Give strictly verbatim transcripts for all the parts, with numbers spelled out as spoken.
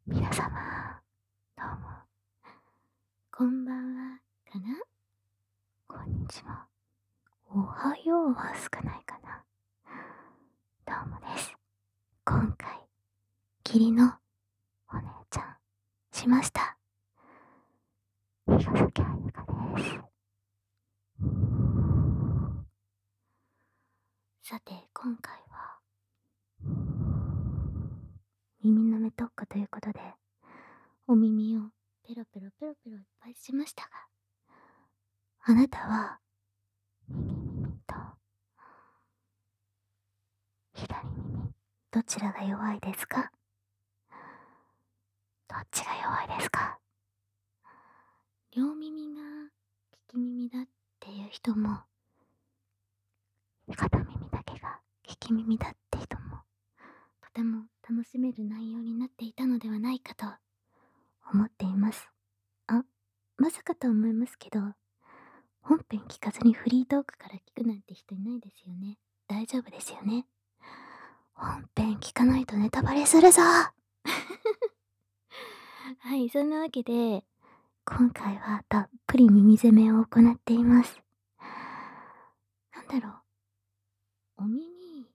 皆様、どうも、こんばんは、かな？こんにちは。おはようは少ないかな？どうもです。今回、義理のお姉ちゃん、しました。弘前彩香です。さて、今回は、耳の目特化ということで、お耳をペロペロペロペロいっぱいしましたが、あなたは、右耳と左耳、どちらが弱いですか？どっちが弱いですか？両耳が利き耳だっていう人も、片耳だけが利き耳だって人も、とても楽しめる内容になっていたのではないかと思っています。あ、まさかと思いますけど、本編聞かずにフリートークから聞くなんて人いないですよね。大丈夫ですよね。本編聞かないとネタバレするぞはい、そんなわけで、今回はたっぷり耳攻めを行っています。なんだろう、お耳、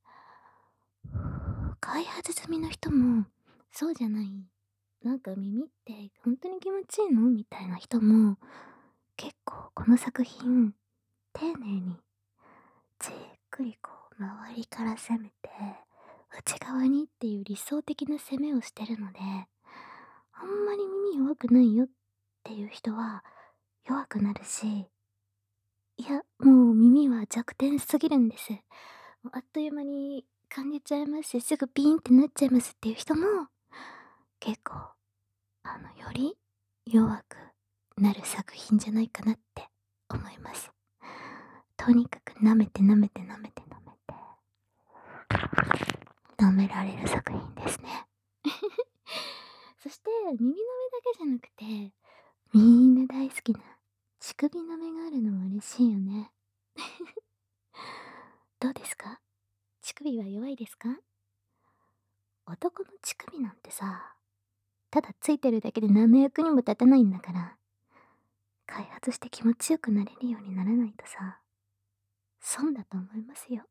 開発済みの人も、そうじゃない、なんか耳ってほんとに気持ちいいのみたいな人も、結構この作品、丁寧に、じっくりこう周りから攻めて、内側にっていう理想的な攻めをしてるので、あんまり耳弱くないよっていう人は弱くなるし、いや、もう耳は弱点すぎるんです。もうあっという間に感じちゃいますし、すぐピーンってなっちゃいますっていう人も、結構、あの、より弱くなる作品じゃないかなって思います。とにかく舐めて舐めて舐めて舐めて、舐められる作品ですね。そして、耳の目だけじゃなくて、みんな大好きな乳首の目があるのも嬉しいよね。どうですか？乳首は弱いですか？男の乳首なんてさ、ただついてるだけで何の役にも立たないんだから、開発して気持ちよくなれるようにならないとさ、損だと思いますよ。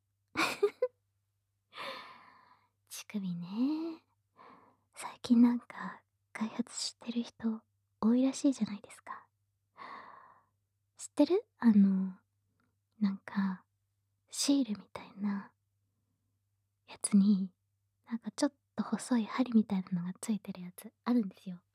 乳首ね。最近なんか開発してる人多いらしいじゃないですか。知ってる？あの、なんか、シールみたいなやつに、なんかちょっと細い針みたいなのがついてるやつあるんですよ。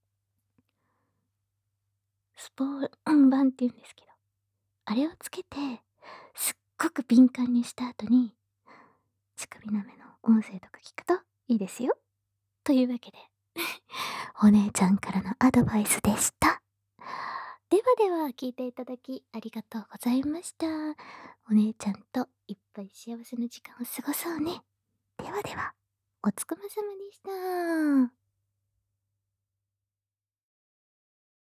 スポーン板って言うんですけど、あれをつけて、すっごく敏感にした後に、乳首舐めの音声とか聞くといいですよ。というわけで、お姉ちゃんからのアドバイスでした。ではでは、聞いていただきありがとうございました。お姉ちゃんといっぱい幸せな時間を過ごそうね。ではでは、おつくまさまでした。